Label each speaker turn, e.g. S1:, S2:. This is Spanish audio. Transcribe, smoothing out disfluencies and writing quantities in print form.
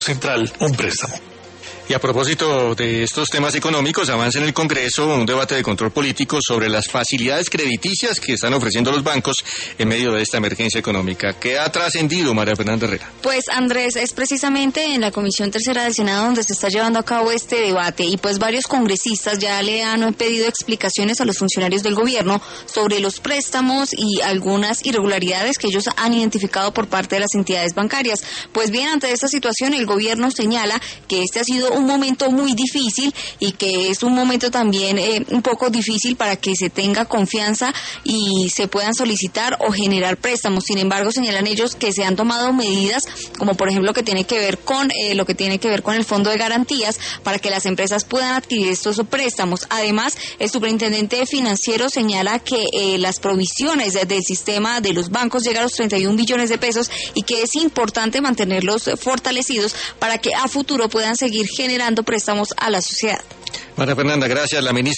S1: Central, un préstamo.
S2: Y a propósito de estos temas económicos, avanza en el Congreso un debate de control político sobre las facilidades crediticias que están ofreciendo los bancos en medio de esta emergencia económica. ¿Qué ha trascendido, María Fernanda Herrera?
S3: Pues, Andrés, es precisamente en la Comisión Tercera del Senado donde se está llevando a cabo este debate y pues varios congresistas ya le han pedido explicaciones a los funcionarios del gobierno sobre los préstamos y algunas irregularidades que ellos han identificado por parte de las entidades bancarias. Pues bien, ante esta situación, el gobierno señala que este ha sido un momento muy difícil y que es un momento también un poco difícil para que se tenga confianza y se puedan solicitar o generar préstamos. Sin embargo, señalan ellos que se han tomado medidas, como por ejemplo lo que tiene que ver con el fondo de garantías para que las empresas puedan adquirir estos préstamos. Además, el superintendente financiero señala que las provisiones del sistema de los bancos llegan a los 31 billones de pesos y que es importante mantenerlos fortalecidos para que a futuro puedan seguir generando préstamos a la sociedad.
S2: María Fernanda, gracias. La ministra